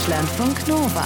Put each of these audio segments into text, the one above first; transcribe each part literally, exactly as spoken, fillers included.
Deutschlandfunk Nova.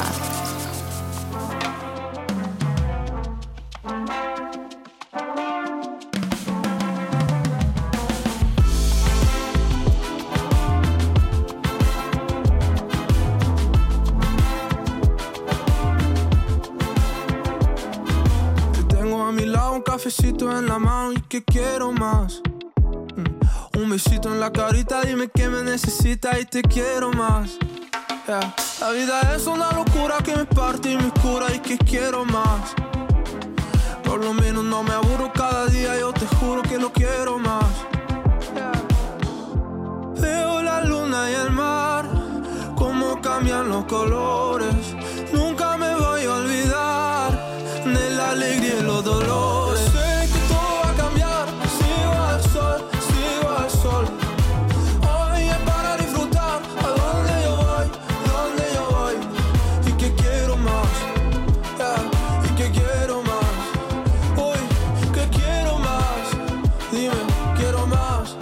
Cafecito en la mano y que quiero más. mm. Un besito en la carita, dime que me necesitas y te quiero más. yeah. La vida es una locura que me parte y me cura y que quiero más. Por lo menos no me aburro cada día, yo te juro que lo quiero más. yeah. Veo la luna y el mar, cómo cambian los colores. Nunca me voy a olvidar de la alegría y los dolores. Sé que todo va a cambiar, sigo al sol, sigo al sol. Hoy es para disfrutar, a donde yo voy, donde yo voy. Y que quiero más, yeah, y que quiero más. Hoy, que quiero más, dime, quiero más.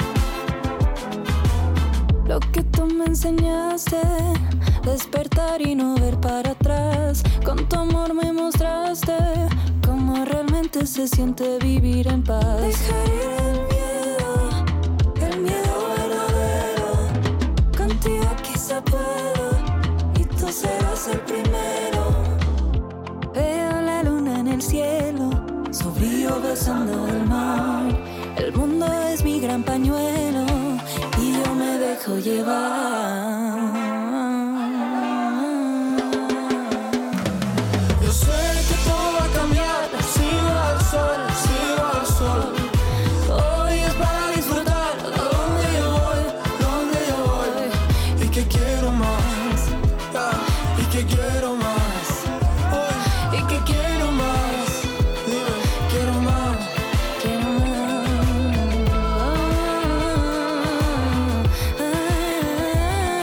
Lo que tú me enseñaste, despertar y no ver para atrás. Con tu amor me mostraste cómo realmente se siente vivir en paz. Dejar ir el miedo, el miedo verdadero. Contigo quizá puedo y tú serás el primero. Veo la luna en el cielo, su brillo besando el